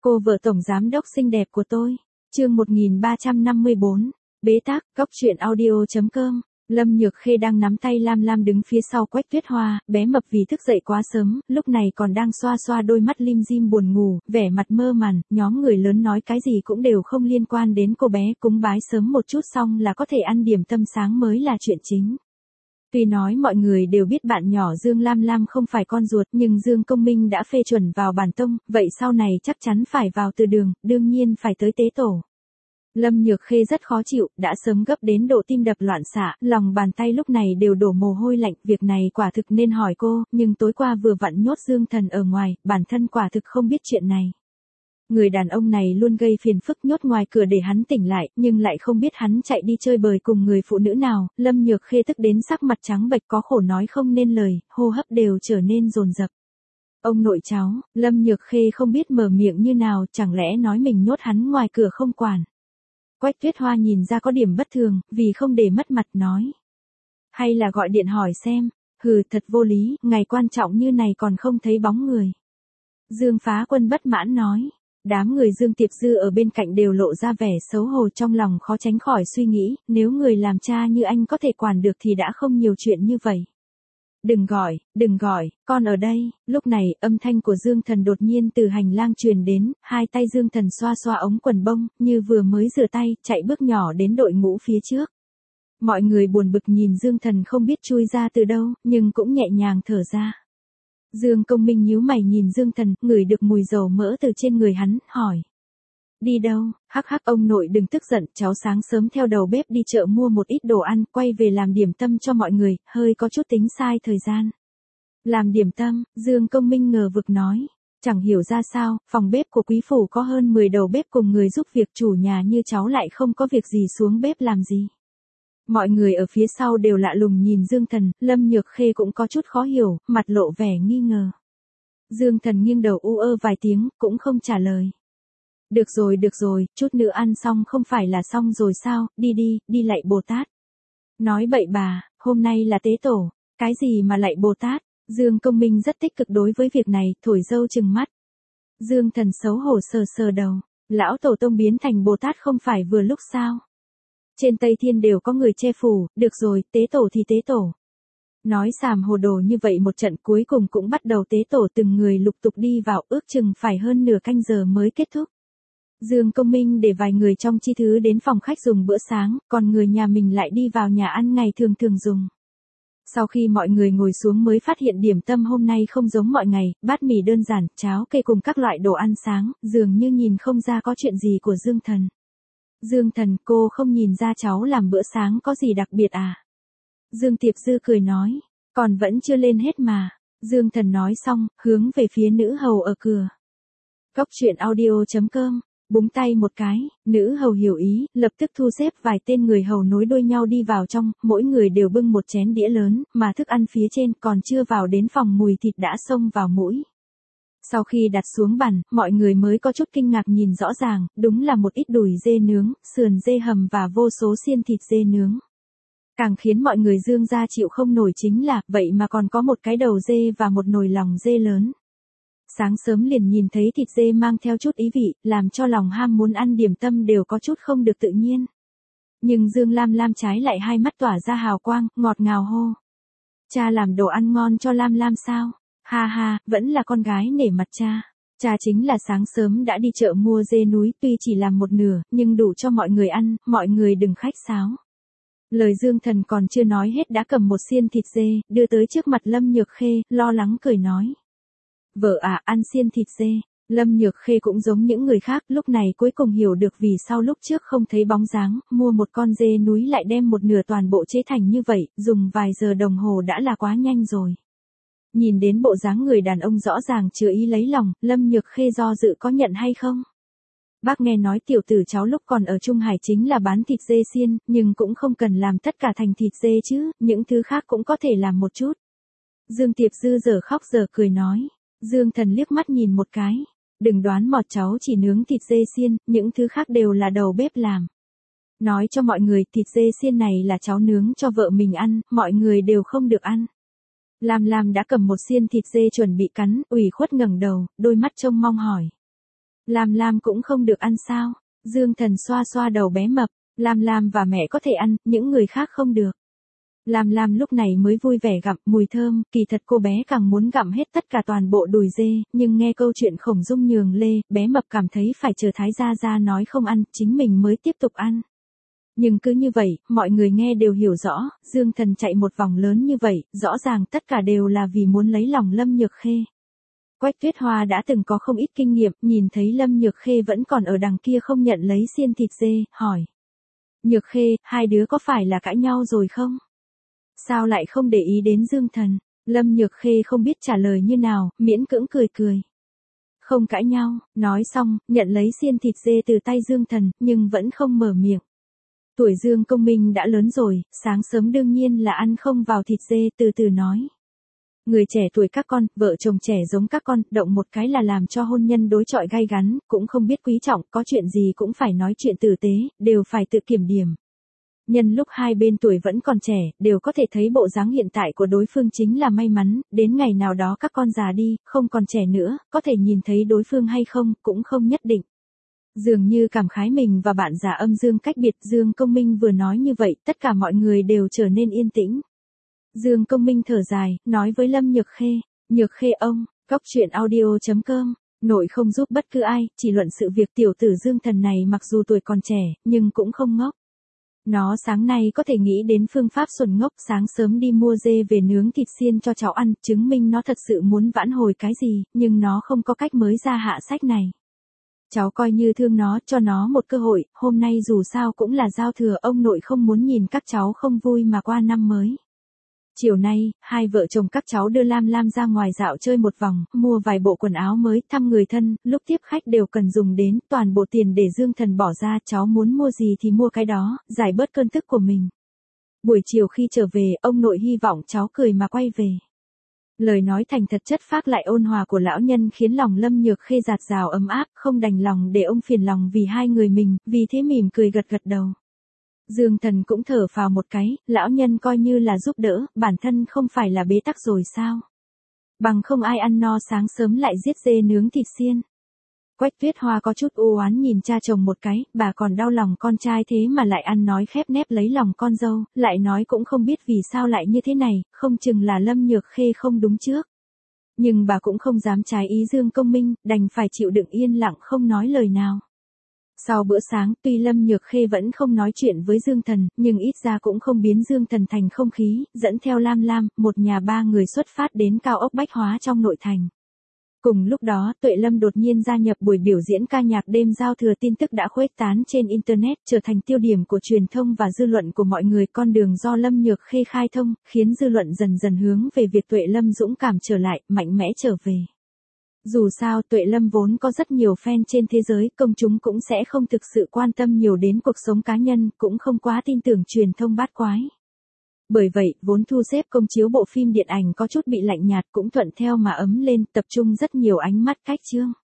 Cô vợ tổng giám đốc xinh đẹp của tôi. Chương 1354. Bế tắc, Cốc truyện audio.com. Lâm Nhược Khê đang nắm tay Lam Lam đứng phía sau Quách Tuyết Hoa, bé mập vì thức dậy quá sớm, lúc này còn đang xoa xoa đôi mắt lim dim buồn ngủ, vẻ mặt mơ màng, nhóm người lớn nói cái gì cũng đều không liên quan đến cô bé, cúng bái sớm một chút xong là có thể ăn điểm tâm sáng mới là chuyện chính. Tuy nói mọi người đều biết bạn nhỏ Dương Lam Lam không phải con ruột, nhưng Dương Công Minh đã phê chuẩn vào bản tông, vậy sau này chắc chắn phải vào từ đường, đương nhiên phải tới tế tổ. Lâm Nhược Khê rất khó chịu, đã sớm gấp đến độ tim đập loạn xạ, lòng bàn tay lúc này đều đổ mồ hôi lạnh, việc này quả thực nên hỏi cô, nhưng tối qua vừa vặn nhốt Dương Thần ở ngoài, bản thân quả thực không biết chuyện này. Người đàn ông này luôn gây phiền phức, nhốt ngoài cửa để hắn tỉnh lại, nhưng lại không biết hắn chạy đi chơi bời cùng người phụ nữ nào. Lâm Nhược Khê tức đến sắc mặt trắng bệch, có khổ nói không nên lời, hô hấp đều trở nên dồn dập. Ông nội cháu, Lâm Nhược Khê không biết mở miệng như nào, chẳng lẽ nói mình nhốt hắn ngoài cửa không quản. Quách Tuyết Hoa nhìn ra có điểm bất thường, vì không để mất mặt nói. Hay là gọi điện hỏi xem, hừ thật vô lý, ngày quan trọng như này còn không thấy bóng người. Dương Phá Quân bất mãn nói. Đám người Dương Tiệp Dư ở bên cạnh đều lộ ra vẻ xấu hổ, trong lòng khó tránh khỏi suy nghĩ, nếu người làm cha như anh có thể quản được thì đã không nhiều chuyện như vậy. Đừng gọi, con ở đây. Lúc này, âm thanh của Dương Thần đột nhiên từ hành lang truyền đến, hai tay Dương Thần xoa xoa ống quần bông, như vừa mới rửa tay, chạy bước nhỏ đến đội ngũ phía trước. Mọi người buồn bực nhìn Dương Thần không biết chui ra từ đâu, nhưng cũng nhẹ nhàng thở ra. Dương Công Minh nhíu mày nhìn Dương Thần, ngửi được mùi dầu mỡ từ trên người hắn, hỏi. Đi đâu? Hắc hắc, ông nội đừng tức giận, cháu sáng sớm theo đầu bếp đi chợ mua một ít đồ ăn, quay về làm điểm tâm cho mọi người, hơi có chút tính sai thời gian. Làm điểm tâm, Dương Công Minh ngờ vực nói. Chẳng hiểu ra sao, phòng bếp của quý phủ có hơn 10 đầu bếp cùng người giúp việc, chủ nhà như cháu lại không có việc gì xuống bếp làm gì. Mọi người ở phía sau đều lạ lùng nhìn Dương Thần, Lâm Nhược Khê cũng có chút khó hiểu, mặt lộ vẻ nghi ngờ. Dương Thần nghiêng đầu u ơ vài tiếng, cũng không trả lời. Được rồi, chút nữa ăn xong không phải là xong rồi sao, đi lạy Bồ Tát. Nói bậy bà, hôm nay là tế tổ, cái gì mà lạy Bồ Tát, Dương Công Minh rất tích cực đối với việc này, thổi dâu trừng mắt. Dương Thần xấu hổ sờ đầu, lão tổ tông biến thành Bồ Tát không phải vừa lúc sao. Trên Tây Thiên đều có người che phủ, được rồi, tế tổ thì tế tổ. Nói xàm hồ đồ như vậy một trận cuối cùng cũng bắt đầu tế tổ, từng người lục tục đi vào, ước chừng phải hơn nửa canh giờ mới kết thúc. Dương Công Minh để vài người trong chi thứ đến phòng khách dùng bữa sáng, còn người nhà mình lại đi vào nhà ăn ngày thường dùng. Sau khi mọi người ngồi xuống mới phát hiện điểm tâm hôm nay không giống mọi ngày, bát mì đơn giản, cháo cây cùng các loại đồ ăn sáng, dường như nhìn không ra có chuyện gì của Dương Thần. Dương Thần, cô không nhìn ra cháu làm bữa sáng có gì đặc biệt à? Dương Tiệp Dư cười nói, còn vẫn chưa lên hết mà. Dương Thần nói xong, hướng về phía nữ hầu ở cửa. Cốc truyện audio.com, búng tay một cái, nữ hầu hiểu ý, lập tức thu xếp vài tên người hầu nối đuôi nhau đi vào trong, mỗi người đều bưng một chén đĩa lớn, mà thức ăn phía trên còn chưa vào đến phòng mùi thịt đã xông vào mũi. Sau khi đặt xuống bàn, mọi người mới có chút kinh ngạc nhìn rõ ràng, đúng là một ít đùi dê nướng, sườn dê hầm và vô số xiên thịt dê nướng. Càng khiến mọi người Dương gia chịu không nổi chính là, vậy mà còn có một cái đầu dê và một nồi lòng dê lớn. Sáng sớm liền nhìn thấy thịt dê mang theo chút ý vị, làm cho lòng ham muốn ăn điểm tâm đều có chút không được tự nhiên. Nhưng Dương Lam Lam trái lại hai mắt tỏa ra hào quang, ngọt ngào hô. Cha làm đồ ăn ngon cho Lam Lam sao? Ha ha, vẫn là con gái nể mặt cha. Cha chính là sáng sớm đã đi chợ mua dê núi, tuy chỉ làm một nửa, nhưng đủ cho mọi người ăn, mọi người đừng khách sáo. Lời Dương Thần còn chưa nói hết đã cầm một xiên thịt dê, đưa tới trước mặt Lâm Nhược Khê, lo lắng cười nói. Vợ à, ăn xiên thịt dê. Lâm Nhược Khê cũng giống những người khác, lúc này cuối cùng hiểu được vì sao lúc trước không thấy bóng dáng, mua một con dê núi lại đem một nửa toàn bộ chế thành như vậy, dùng vài giờ đồng hồ đã là quá nhanh rồi. Nhìn đến bộ dáng người đàn ông rõ ràng chưa ý lấy lòng, Lâm Nhược Khê do dự có nhận hay không? Bác nghe nói tiểu tử cháu lúc còn ở Trung Hải chính là bán thịt dê xiên, nhưng cũng không cần làm tất cả thành thịt dê chứ, những thứ khác cũng có thể làm một chút. Dương Tiệp Dư giờ khóc giờ cười nói. Dương Thần liếc mắt nhìn một cái. Đừng đoán mò, cháu chỉ nướng thịt dê xiên, những thứ khác đều là đầu bếp làm. Nói cho mọi người, thịt dê xiên này là cháu nướng cho vợ mình ăn, mọi người đều không được ăn. Lam Lam đã cầm một xiên thịt dê chuẩn bị cắn, ủy khuất ngẩng đầu, đôi mắt trông mong hỏi. Lam Lam cũng không được ăn sao? Dương Thần xoa xoa đầu bé mập, Lam Lam và mẹ có thể ăn, những người khác không được. Lam Lam lúc này mới vui vẻ gặm mùi thơm, kỳ thật cô bé càng muốn gặm hết tất cả toàn bộ đùi dê, nhưng nghe câu chuyện Khổng Dung nhường lê, bé mập cảm thấy phải chờ Thái Gia Gia nói không ăn, chính mình mới tiếp tục ăn. Nhưng cứ như vậy, mọi người nghe đều hiểu rõ, Dương Thần chạy một vòng lớn như vậy, rõ ràng tất cả đều là vì muốn lấy lòng Lâm Nhược Khê. Quách Tuyết Hoa đã từng có không ít kinh nghiệm, nhìn thấy Lâm Nhược Khê vẫn còn ở đằng kia không nhận lấy xiên thịt dê, hỏi. Nhược Khê, hai đứa có phải là cãi nhau rồi không? Sao lại không để ý đến Dương Thần? Lâm Nhược Khê không biết trả lời như nào, miễn cưỡng cười cười. Không cãi nhau, nói xong, nhận lấy xiên thịt dê từ tay Dương Thần, nhưng vẫn không mở miệng. Tuổi Dương Công Minh đã lớn rồi, sáng sớm đương nhiên là ăn không vào thịt dê, từ từ nói. Người trẻ tuổi các con, vợ chồng trẻ giống các con, động một cái là làm cho hôn nhân đối chọi gay gắn, cũng không biết quý trọng, có chuyện gì cũng phải nói chuyện tử tế, đều phải tự kiểm điểm. Nhân lúc hai bên tuổi vẫn còn trẻ, đều có thể thấy bộ dáng hiện tại của đối phương chính là may mắn, đến ngày nào đó các con già đi, không còn trẻ nữa, có thể nhìn thấy đối phương hay không, cũng không nhất định. Dường như cảm khái mình và bạn già âm dương cách biệt, Dương Công Minh vừa nói như vậy, tất cả mọi người đều trở nên yên tĩnh. Dương Công Minh thở dài, nói với Lâm Nhược Khê ông, coctruyện.audio.com, nội không giúp bất cứ ai, chỉ luận sự việc tiểu tử Dương Thần này mặc dù tuổi còn trẻ, nhưng cũng không ngốc. Nó sáng nay có thể nghĩ đến phương pháp xuẩn ngốc, sáng sớm đi mua dê về nướng thịt xiên cho cháu ăn, chứng minh nó thật sự muốn vãn hồi cái gì, nhưng nó không có cách mới ra hạ sách này. Cháu coi như thương nó, cho nó một cơ hội, hôm nay dù sao cũng là giao thừa, ông nội không muốn nhìn các cháu không vui mà qua năm mới. Chiều nay, hai vợ chồng các cháu đưa Lam Lam ra ngoài dạo chơi một vòng, mua vài bộ quần áo mới, thăm người thân, lúc tiếp khách đều cần dùng đến, toàn bộ tiền để Dương Thần bỏ ra, cháu muốn mua gì thì mua cái đó, giải bớt cơn tức của mình. Buổi chiều khi trở về, ông nội hy vọng cháu cười mà quay về. Lời nói thành thật chất phác lại ôn hòa của lão nhân khiến lòng Lâm Nhược Khê dạt dào ấm áp, không đành lòng để ông phiền lòng vì hai người mình, vì thế mỉm cười gật gật đầu. Dương Thần cũng thở phào một cái, lão nhân coi như là giúp đỡ, bản thân không phải là bế tắc rồi sao? Bằng không ai ăn no sáng sớm lại giết dê nướng thịt xiên. Quách Tuyết Hoa có chút u oán nhìn cha chồng một cái, bà còn đau lòng con trai thế mà lại ăn nói khép nép lấy lòng con dâu, lại nói cũng không biết vì sao lại như thế này, không chừng là Lâm Nhược Khê không đúng trước. Nhưng bà cũng không dám trái ý Dương Công Minh, đành phải chịu đựng yên lặng không nói lời nào. Sau bữa sáng, tuy Lâm Nhược Khê vẫn không nói chuyện với Dương Thần, nhưng ít ra cũng không biến Dương Thần thành không khí, dẫn theo Lam Lam, một nhà ba người xuất phát đến cao ốc Bách Hóa trong nội thành. Cùng lúc đó, Tuệ Lâm đột nhiên gia nhập buổi biểu diễn ca nhạc đêm giao thừa, tin tức đã khuếch tán trên Internet, trở thành tiêu điểm của truyền thông và dư luận của mọi người. Con đường do Lâm Nhược Khê khai thông, khiến dư luận dần dần hướng về việc Tuệ Lâm dũng cảm trở lại, mạnh mẽ trở về. Dù sao Tuệ Lâm vốn có rất nhiều fan trên thế giới, công chúng cũng sẽ không thực sự quan tâm nhiều đến cuộc sống cá nhân, cũng không quá tin tưởng truyền thông bát quái. Bởi vậy, vốn thu xếp công chiếu bộ phim điện ảnh có chút bị lạnh nhạt cũng thuận theo mà ấm lên, tập trung rất nhiều ánh mắt khách chương.